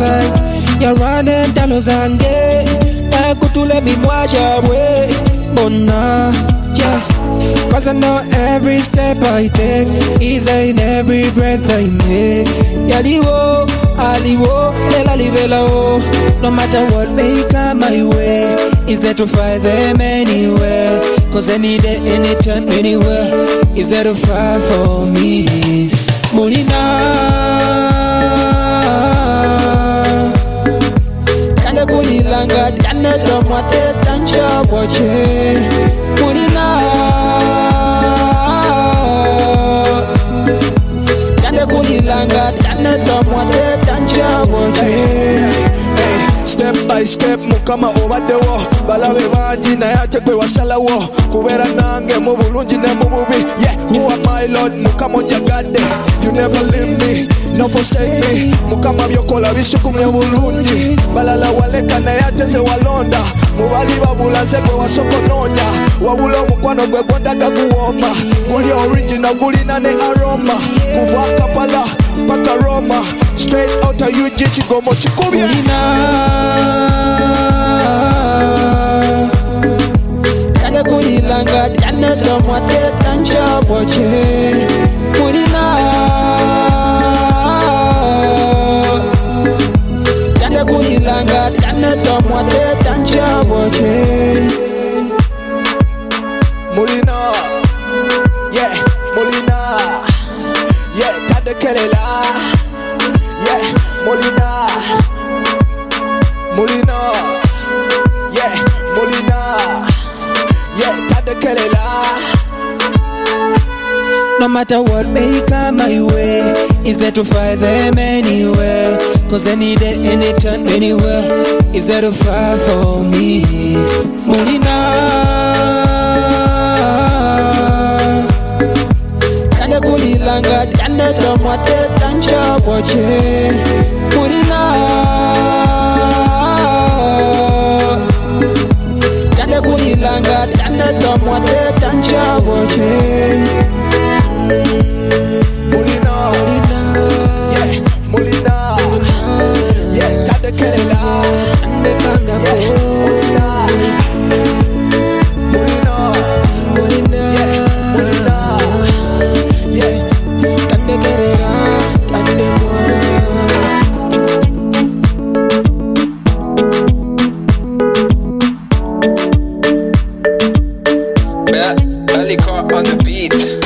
side. You're running talo zange nakutule mimwaja we bona yeah. Cause I know every step I take is in every breath I make. Yaliwo, aliwo, lela libela oh. No matter what may come my way, is there to find them anywhere. Cause any day, anytime, anywhere, is there to fight for me. Mulina Kanda kulilanga, kanda tomate tancha boche. Mulina Kanda kulilanga, kanda tomate tancha boche. Step by step mukama obaddewo balabe bangi naye ate gwe wasalawo kubeera nange mu bulungi ne mu bubi. Yeah, who am I Lord? Mukama onjagadde. You never leave me, no forsake me. Mukama byokola bisukumye bulungi. Balala waleka naye ate ze walonda. Mu bali babula nze gwe wasokonoonya. Wabula omukwano gwe gwendaga guwomba. Guli original gulina ne aroma. Kuva Kampala paka Roma. Straight out of UG Kigomo kikubye. Kanda kulilanga, kanda tomate tancha boche. Mulina Kanda kulilanga, kanda tomate tancha boche. Mulina, yeah, Mulina, yeah, Tade Kelela, yeah, Mulina, Mulina, yeah, Mulina, yeah, Tade Kelela. No matter what may come my way, is there to find them anywhere. Cause any day, anytime, anywhere, is there to fight for me. Mulina Kanda kulilanga, kanda tomate tancha boche. Mulina Kanda kulilanga, kanda tomate tancha boche. Mulina, yeah, Mulina, yeah, Tade Kelela, yeah, Mulina, Mulina, yeah, Mulina, yeah, Tande Kelela, tande Ali Car on the beat.